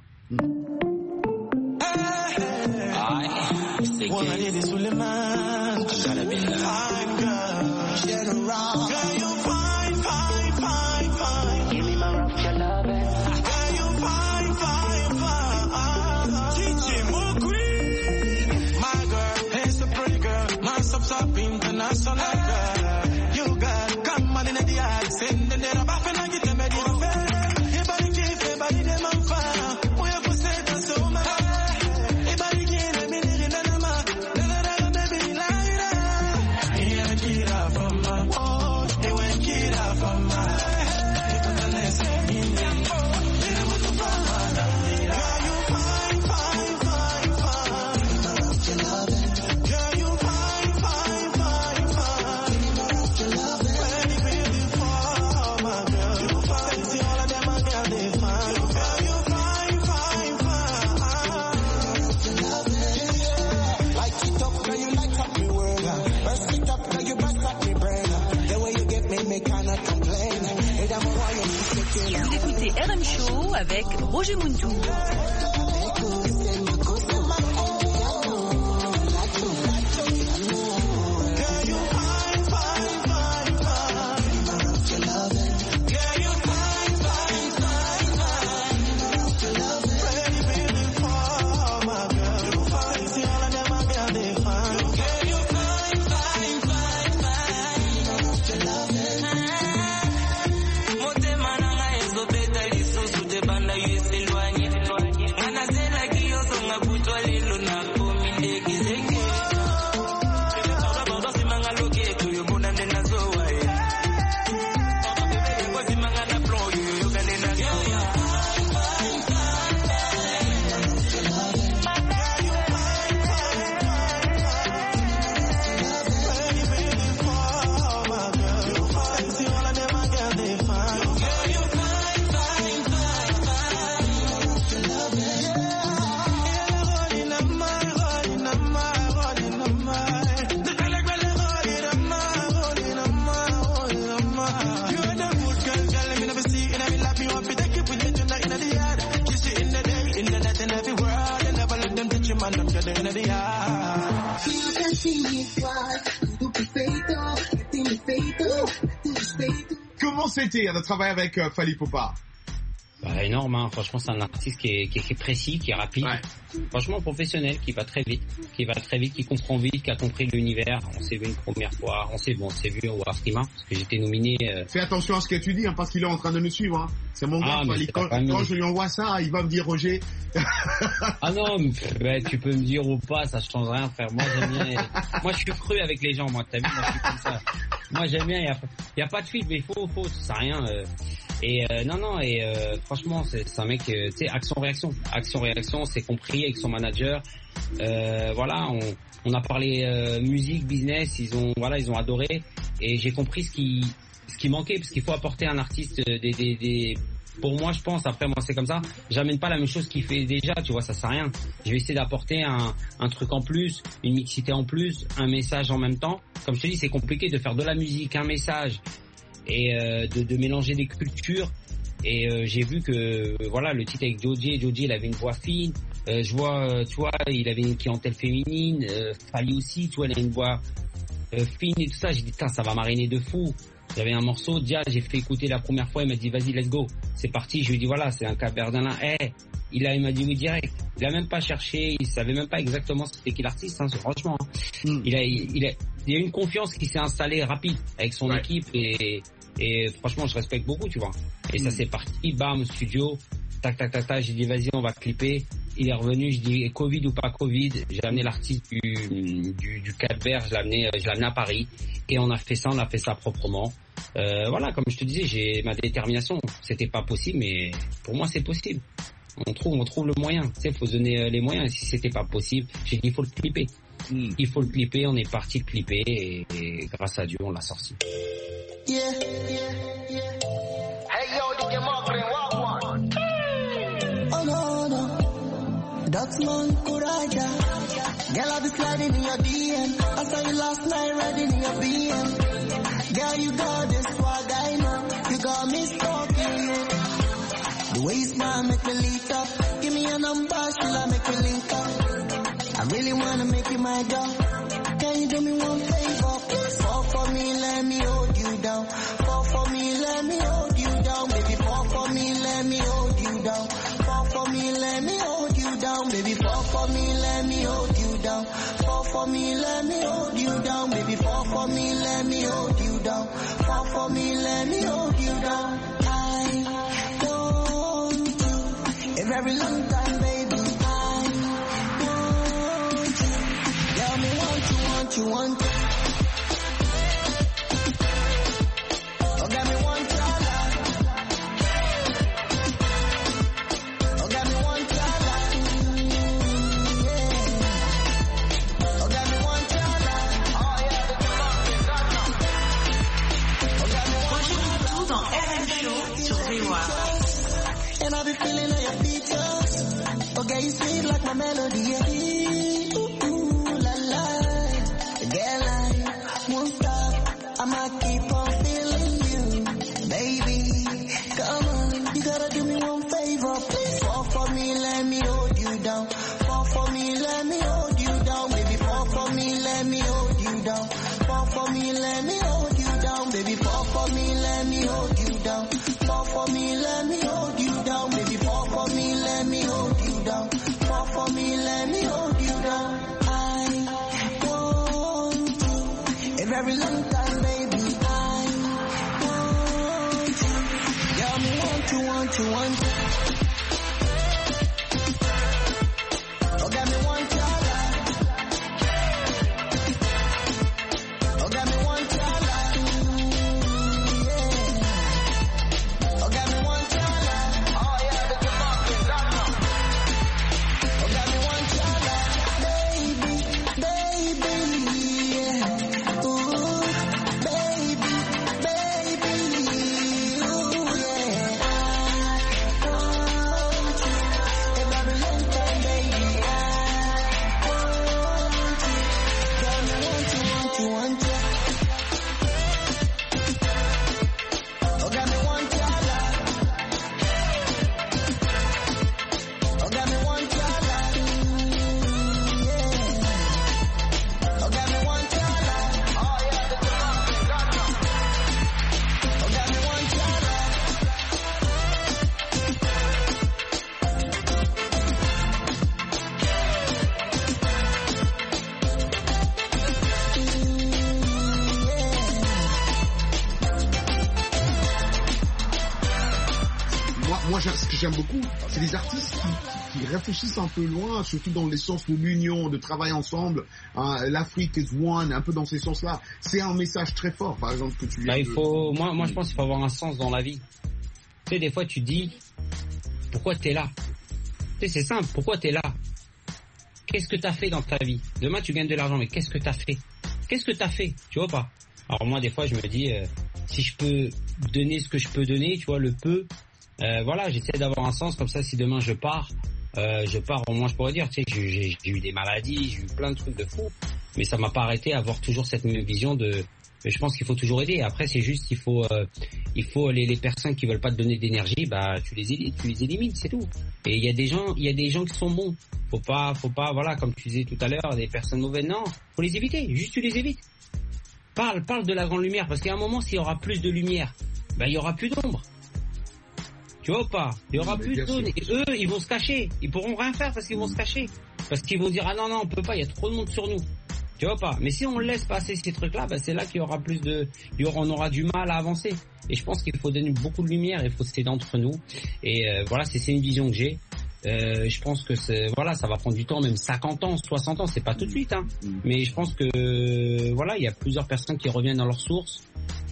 Vous écoutez RM Show avec Roger Muntou. Comment c'était de travailler avec Fally Ipupa? Bah, énorme, hein. Franchement, c'est un artiste qui est précis, qui est rapide, franchement professionnel, qui va très vite, qui comprend vite, qui a compris l'univers. On s'est vu une première fois, on s'est vu au Askima, parce que j'étais nominé. Fais attention à ce que tu dis, hein, parce qu'il est en train de nous suivre. Hein. C'est mon gars, Fally. Quand je lui envoie ça, il va me dire Roger. Ah non, mais tu peux me dire ou pas, ça change rien, frère. Moi j'aime bien. Moi je suis cru avec les gens, moi. T'as vu, moi je suis comme ça. Moi j'aime bien. Il y a pas de filtre, mais il faut, ça sert à rien. Franchement, c'est un mec, tu sais, action-réaction, c'est compris avec son manager. Voilà, on a parlé musique, business, ils ont adoré, et j'ai compris ce qui manquait, parce qu'il faut apporter à un artiste pour moi, je pense, après moi c'est comme ça, j'amène pas la même chose qu'il fait déjà, tu vois, ça sert à rien. Je vais essayer d'apporter un truc en plus, une mixité en plus, un message en même temps. Comme je te dis, c'est compliqué de faire de la musique, un message, et de mélanger des cultures. Et j'ai vu que voilà, le titre avec Joji, il avait une voix fine. Je vois, tu vois, il avait une clientèle féminine. Fally aussi, tu vois, il a une voix fine et tout ça. J'ai dit, ça va mariner de fou. J'avais un morceau, Dia, j'ai fait écouter la première fois, il m'a dit, vas-y, let's go. C'est parti, je lui ai dit, voilà, c'est un Cap-Verdin. Il m'a dit oui direct. Il a même pas cherché, il savait même pas exactement c'était qui l'artiste, hein, franchement. Il y a une confiance qui s'est installée rapide avec son équipe, et franchement, je respecte beaucoup, tu vois. Et ça, c'est parti, bam, studio, tac, j'ai dit, vas-y, on va clipper. Il est revenu, je dis, Covid ou pas Covid, j'ai amené l'artiste du Cap-Vert, je l'ai amené à Paris, et on a fait ça proprement. Voilà, comme je te disais, j'ai ma détermination. C'était pas possible, mais pour moi, c'est possible. On trouve le moyen. Tu sais, faut se donner les moyens. Si c'était pas possible, j'ai dit, il faut le clipper. Il faut le clipper, on est parti le clipper, et grâce à Dieu, on l'a sorti. Yeah. Hey yo, DJ Mokri, walk one. Oh no, Daxman Kuraja. Girl, I'll be sliding in your DM. I saw you last night riding in your BM. Girl, you got this swag, I know. You got me stalking you. The way you smile make me leak up. Give me your number, shall I make me link up? I really wanna make you my girl. Can you do me one favor? Fall for me, let me hold you down. Fall for me, let me hold you down. Baby, fall for me, let me hold you down. Fall for me, let me hold you down. Baby, fall for me, let me hold you down. Fall for me, let me hold you down. Baby, fall for me, let me hold you down. Fall for me, let me hold you down. I want you a very long time, baby. I want you. Tell me want you, want you, want you. Oh, get me one dollar. Oh, get me one dollar. Yeah. Oh, get me one dollar. Oh, yeah, the fuck is that now? Oh, get me one Tout dans RM Show sur VOA. And I be feeling all your features. Okay, you sweet like my melody. Yeah. Ooh, ooh, la la. Girl, I won't stop. I'ma keep on feeling you, baby. Come on, you gotta do me one favor, please. Fall for me, let me hold you down. Fall for me, let me hold you down, baby. Fall for me, let me hold you down. Fall for me, let me hold you down, baby. Fall for me, let me hold you down. Fall for me, let me hold you down, baby. Fall for me, let me hold you down. Fall for me, let me hold you down. I want you a very long time, baby. I want you. Girl, me want you, want you, want you. Oh, got me one dollar. Oh, got me one dollar. Yeah. Oh, got me one dollar. Oh, yeah, the fuck is that now? Oh, got me one dollar. Baby, baby, yeah. Ooh, baby, baby, ooh, yeah. I want you a very long time, baby. I want you. Tell me want you, want you, want you. Oh, got me one dollar. Oh, got me one dollar. Yeah. Oh, got me one dollar. Oh, yeah, the fuck is that now? Oh, got me one dollar. Moi, ce que j'aime beaucoup, c'est les artistes qui réfléchissent un peu loin, surtout dans les sens de l'union, de travail ensemble. L'Afrique is one, un peu dans ces sens-là. C'est un message très fort, par exemple, que tu viens Moi, je pense qu'il faut avoir un sens dans la vie. Tu sais, des fois, tu te dis, pourquoi t'es là? Tu sais, c'est simple, pourquoi t'es là? Qu'est-ce que t'as fait dans ta vie? Demain, tu gagnes de l'argent, mais qu'est-ce que t'as fait? Qu'est-ce que t'as fait? Tu vois pas? Alors moi, des fois, je me dis, si je peux donner ce que je peux donner, tu vois, le peu, voilà, j'essaie d'avoir un sens, comme ça, si demain je pars, au moins je pourrais dire, tu sais, j'ai eu des maladies, j'ai eu plein de trucs de fou, mais ça m'a pas arrêté à avoir toujours cette même vision de, je pense qu'il faut toujours aider. Après, c'est juste, il faut les personnes qui veulent pas te donner d'énergie, bah, tu les élimines, c'est tout. Et il y a des gens qui sont bons. Faut pas, voilà, comme tu disais tout à l'heure, des personnes mauvaises, non, faut les éviter, juste tu les évites. Parle de la grande lumière, parce qu'à un moment, s'il y aura plus de lumière, bah, il y aura plus d'ombre. Tu vois pas? Il y aura plus de zone. Et eux, ils vont se cacher. Ils pourront rien faire parce qu'ils vont se cacher. Parce qu'ils vont dire, ah non, on peut pas, il y a trop de monde sur nous. Tu vois pas? Mais si on laisse passer ces trucs-là, bah, c'est là qu'il y aura on aura du mal à avancer. Et je pense qu'il faut donner beaucoup de lumière, il faut s'aider entre nous. Et, voilà, c'est une vision que j'ai. Je pense que voilà, ça va prendre du temps, même 50 ans, 60 ans, c'est pas tout de suite, hein. Mais je pense que, voilà, il y a plusieurs personnes qui reviennent dans leurs sources,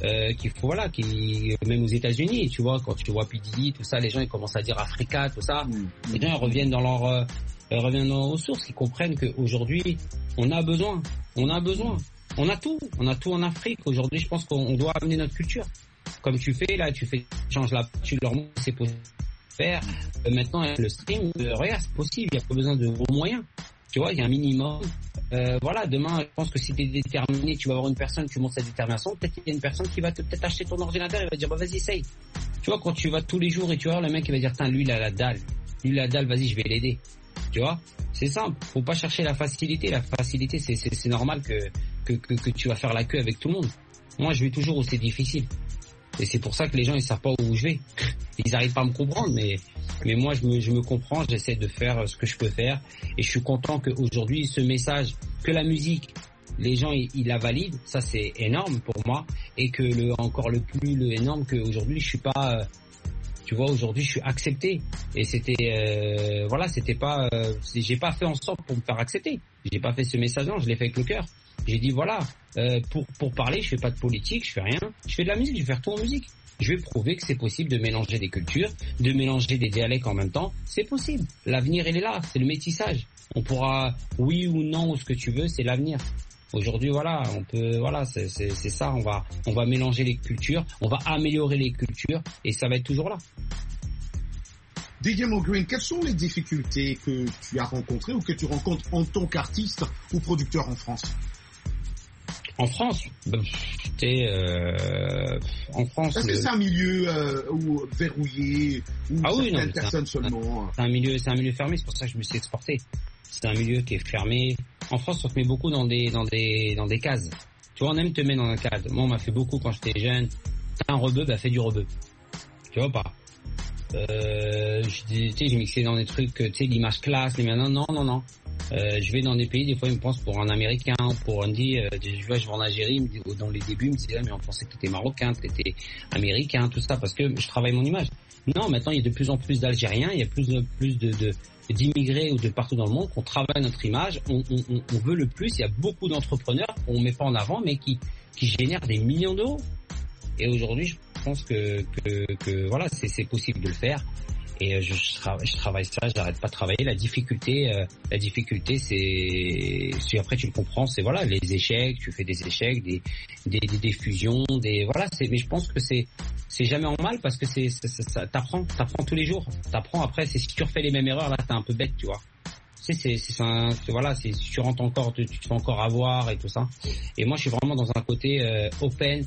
même aux États-Unis, tu vois, quand tu vois PDD, tout ça, les gens, ils commencent à dire Africa, tout ça. Les gens, ils reviennent aux sources, ils comprennent qu'aujourd'hui, on a besoin. On a tout en Afrique. Aujourd'hui, je pense qu'on doit amener notre culture. Comme tu fais, là, tu changes tu leur montres, c'est possible. Maintenant le stream, regarde, c'est possible, il n'y a pas besoin de gros moyens, tu vois, il y a un minimum, voilà, demain, je pense que si tu es déterminé, tu vas avoir une personne, tu montres sa détermination, peut-être qu'il y a une personne qui va peut-être acheter ton ordinateur et va dire, bah vas-y, essaye. Tu vois, quand tu vas tous les jours et tu vois le mec qui va dire, tiens, lui, il a la dalle. Lui, la dalle, vas-y, je vais l'aider. Tu vois, c'est simple. Faut pas chercher la facilité. La facilité, c'est normal que tu vas faire la queue avec tout le monde. Moi, je vais toujours où c'est difficile. Et c'est pour ça que les gens, ils savent pas où je vais. Ils arrivent pas à me comprendre, mais moi, je me comprends, j'essaie de faire ce que je peux faire. Et je suis content qu'aujourd'hui, ce message, que la musique, les gens, ils la valident, ça c'est énorme pour moi. Et que le énorme qu'aujourd'hui, je suis pas, tu vois, aujourd'hui, je suis accepté. Et c'était, voilà, c'était pas, j'ai pas fait en sorte pour me faire accepter. J'ai pas fait ce message-là, je l'ai fait avec le cœur. J'ai dit voilà, pour parler, je fais pas de politique, je fais rien, je fais de la musique, je vais faire tout en musique. Je vais prouver que c'est possible de mélanger des cultures, de mélanger des dialectes en même temps, c'est possible. L'avenir, il est là, c'est le métissage. On pourra, oui ou non, ou ce que tu veux, c'est l'avenir. Aujourd'hui, voilà, on peut, voilà, c'est ça, on va mélanger les cultures, on va améliorer les cultures, et ça va être toujours là. DJ Mo Green, quelles sont les difficultés que tu as rencontrées ou que tu rencontres en tant qu'artiste ou producteur en France? En France, en France. Est-ce que c'est un milieu verrouillé ou certaines personnes seulement? C'est un milieu fermé, c'est pour ça que je me suis exporté. C'est un milieu qui est fermé. En France, on te met beaucoup dans des cases. Tu vois, on aime te mettre dans un cadre. Moi, on m'a fait beaucoup quand j'étais jeune. T'as un rebeu, bah fais du rebeu. Tu vois pas? J'ai mixé dans des trucs, tu sais, l'image classe, mais maintenant, non. Je vais dans des pays, des fois ils me pensent pour un Américain, pour un dit, je vais en Algérie, dans les débuts ils me disaient, mais on pensait que t'étais Marocain, que t'étais Américain, tout ça, parce que je travaille mon image. Non, maintenant il y a de plus en plus d'Algériens, il y a plus d'immigrés ou de partout dans le monde qu'on travaille notre image, on veut le plus, il y a beaucoup d'entrepreneurs qu'on met pas en avant, mais qui génèrent des millions d'euros. Et aujourd'hui, je pense que voilà, c'est possible de le faire. Et je travaille ça, j'arrête pas de travailler. La difficulté, c'est si après tu le comprends, c'est voilà les échecs. Tu fais des échecs, des fusions, voilà. Mais je pense que c'est jamais en mal parce que ça t'apprends tous les jours. T'apprends après. C'est si tu refais les mêmes erreurs là, t'es un peu bête, tu vois. Voilà, si tu rentres encore, tu te fais encore avoir et tout ça. Et moi, je suis vraiment dans un côté open.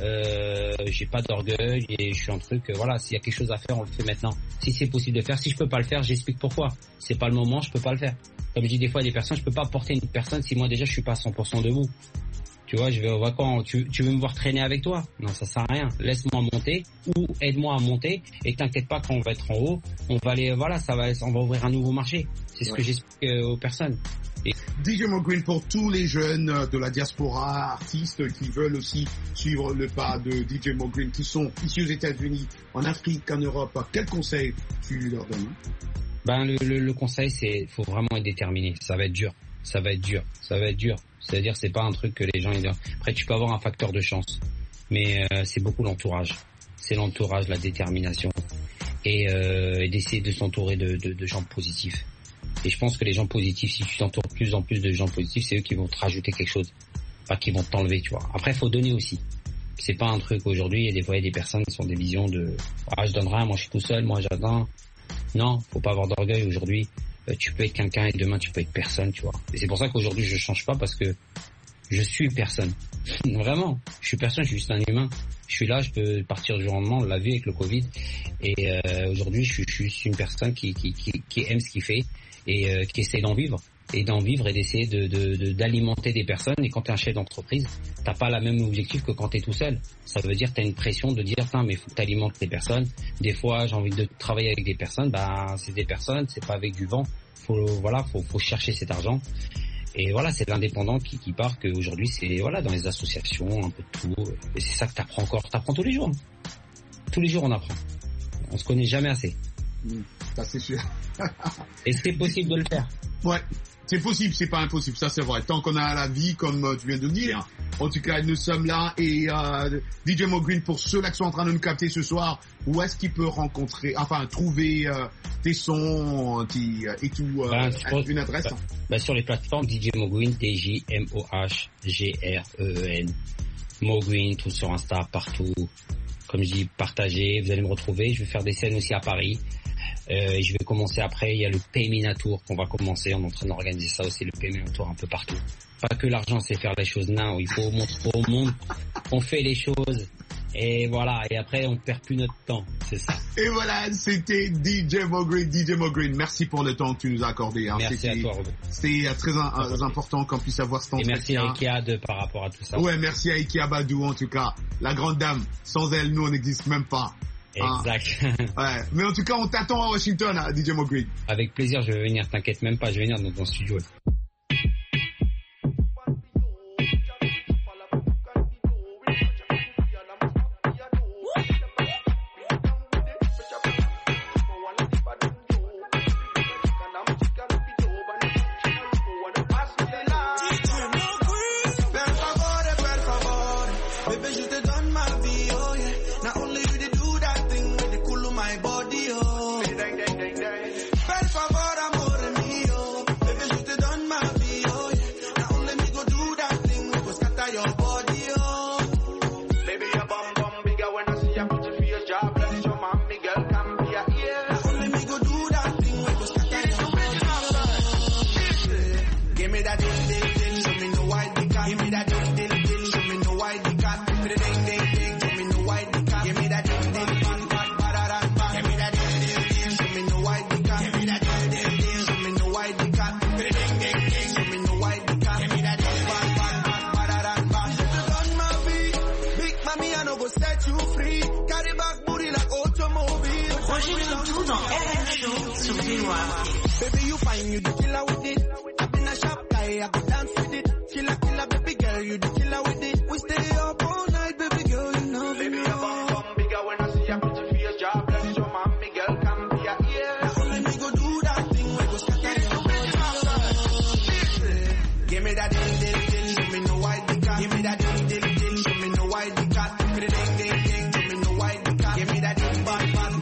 J'ai pas d'orgueil et je suis un truc, voilà, s'il y a quelque chose à faire, on le fait maintenant. Si c'est possible de faire, si je peux pas le faire, j'explique pourquoi. C'est pas le moment, je peux pas le faire. Comme je dis des fois à des personnes, je peux pas porter une personne si moi déjà je suis pas à 100% debout. Tu vois, je vais au vacances, tu veux me voir traîner avec toi? Non, ça sert à rien. Laisse-moi monter ou aide-moi à monter et t'inquiète pas quand on va être en haut, on va aller, voilà, on va ouvrir un nouveau marché. C'est ce que j'explique aux personnes. DJ Mo Green, pour tous les jeunes de la diaspora, artistes qui veulent aussi suivre le pas de DJ Mo Green, qui sont ici aux États-Unis, en Afrique, en Europe, quel conseil tu leur donnes? Le conseil, c'est faut vraiment être déterminé. Ça va être dur. C'est-à-dire, c'est pas un truc que les gens ils disent. Après, tu peux avoir un facteur de chance, mais c'est beaucoup l'entourage. C'est l'entourage, la détermination, et d'essayer de s'entourer de gens positifs. Et je pense que les gens positifs, si tu t'entoures plus en plus de gens positifs, c'est eux qui vont te rajouter quelque chose, pas qui vont t'enlever, tu vois. Après, il faut donner aussi. C'est pas un truc aujourd'hui, il y a des personnes qui ont des visions de je donne rien, moi je suis tout seul, moi j'attends. Non, faut pas avoir d'orgueil aujourd'hui. Tu peux être quelqu'un et demain tu peux être personne, tu vois. Et c'est pour ça qu'aujourd'hui je change pas parce que je suis personne. Vraiment, je suis personne, je suis juste un humain. Je suis là, je peux partir du jour au lendemain, on l'a vu avec le Covid. Et aujourd'hui, je suis une personne qui aime ce qu'il fait et qui essaie d'en vivre. Et d'essayer d'alimenter des personnes. Et quand tu es un chef d'entreprise, t'as pas la même objectif que quand tu es tout seul. Ça veut dire que tu as une pression de dire mais il faut que tu alimentes les personnes. Des fois, j'ai envie de travailler avec des personnes, c'est des personnes, c'est pas avec du vent. Faut chercher cet argent. Et voilà, c'est l'indépendant qui part qu'aujourd'hui, c'est voilà dans les associations, un peu de tout. Et c'est ça que t'apprends encore. T'apprends tous les jours. Tous les jours, on apprend. On se connaît jamais assez. Ça, c'est sûr. Et c'est possible de le faire. Ouais, c'est possible, c'est pas impossible. Ça, c'est vrai. Tant qu'on a la vie, comme tu viens de le dire. En tout cas, nous sommes là. Et DJ Mo Green, pour ceux-là qui sont en train de nous capter ce soir, où est-ce qu'il peut trouver tes sons et tout, une adresse? Sur les plateformes DJ Mo Green, DJMOHGREN. Mo Green, tout sur Insta, partout. Comme je dis, partagez, vous allez me retrouver. Je vais faire des scènes aussi à Paris. Et je vais commencer après, il y a le Payment Tour qu'on va commencer, on est en train d'organiser ça aussi, le Payment Tour un peu partout. Pas que l'argent c'est faire les choses, non, il faut montrer au monde qu'on fait les choses. Et voilà, et après on perd plus notre temps, c'est ça. Et voilà, c'était DJ Mo Green. DJ Mo Green, merci pour le temps que tu nous as accordé. Hein. Merci à toi, Robert. C'était très important qu'on puisse avoir cet entretien. Et merci à Ikea par rapport à tout ça. Ouais, merci à Ikea Badou en tout cas. La grande dame, sans elle, nous on n'existe même pas. Exact. Ouais, mais en tout cas, on t'attend à Washington, hein, DJ Mo Green. Avec plaisir, je vais venir, t'inquiète même pas, je vais venir dans ton studio. Baby, you fine, you the killer with it. I've been a sharp guy, I could dance with it. Killer, baby girl, you the killer with it. We stay up all night, baby girl, you know. Baby, your bum bigger when I see a pretty face. Job, bless your mommy, girl, come be a ear. Now let me go do that thing, we go scatter your body. Give me that ding, show me no white dick. Give me that ding, show me no white dick. Give me that ding, show me no white dick. Give me that ding, bad.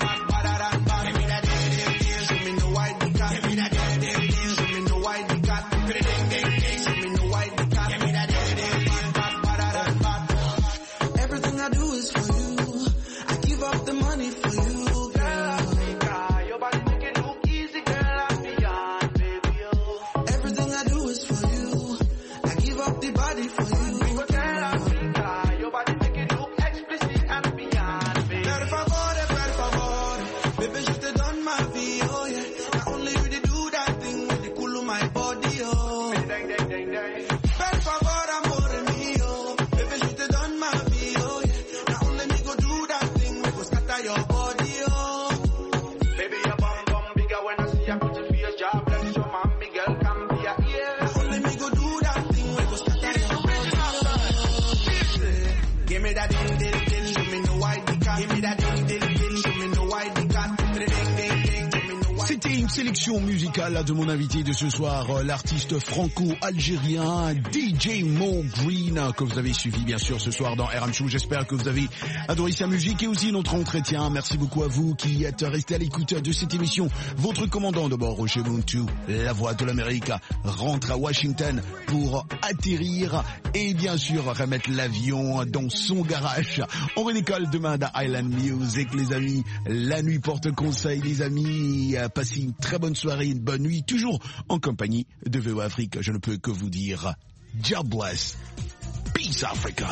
Sélection musicale de mon invité de ce soir, l'artiste franco-algérien DJ Mo Green, que vous avez suivi bien sûr ce soir dans RM Show. J'espère que vous avez adoré sa musique et aussi notre entretien. Merci beaucoup à vous qui êtes restés à l'écoute de cette émission. Votre commandant de bord, Roger Muntu, la voix de l'Amérique, rentre à Washington pour atterrir et bien sûr remettre l'avion dans son garage. On redécolle demain dans Island Music, les amis. La nuit porte conseil, les amis. Passez une très bonne soirée, une bonne nuit, toujours en compagnie de VOA Afrique. Je ne peux que vous dire, God bless, peace Africa.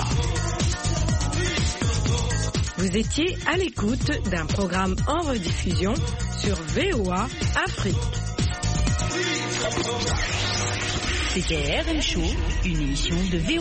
Vous étiez à l'écoute d'un programme en rediffusion sur VOA Afrique. C'était RM Show, une émission de VOA.